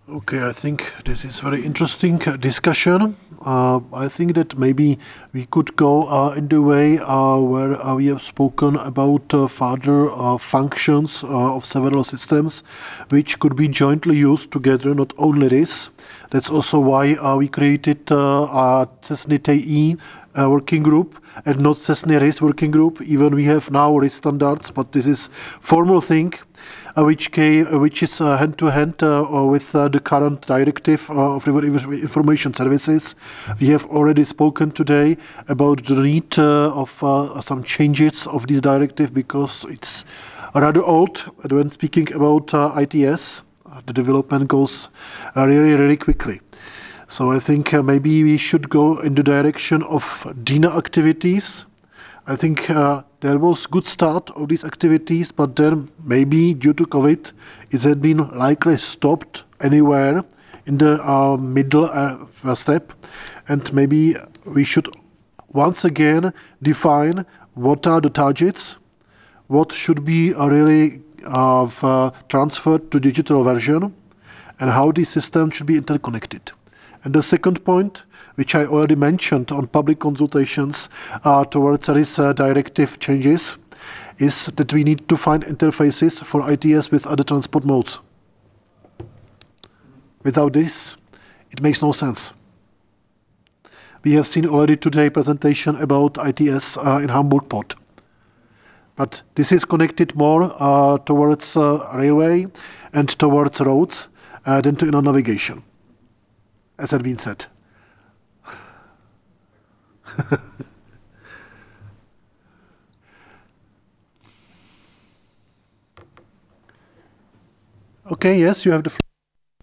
Okay, I think this is very interesting discussion. I think that maybe we could go in the way where we have spoken about further functions of several systems, which could be jointly used together, not only this. That's also why we created a CESNI TI working group and not CESNI RIS working group. Even we have now RIS standards, but this is formal thing. Which is hand-to-hand with the current directive of river information services. We have already spoken today about the need of some changes of this directive because it's rather old. When speaking about ITS, the development goes really quickly. So I think maybe we should go in the direction of DINA activities. I think there was good start of these activities, but then maybe due to COVID, it had been likely stopped anywhere in the middle step, and maybe we should once again define what are the targets, what should be really transferred to digital version, and how these systems should be interconnected. And the second point, which I already mentioned on public consultations towards this directive changes, is that we need to find interfaces for ITS with other transport modes. Without this, it makes no sense. We have seen already today presentation about ITS in Hamburg port. But this is connected more towards railway and towards roads than to inner navigation, as had been said. Okay, yes, you have the floor.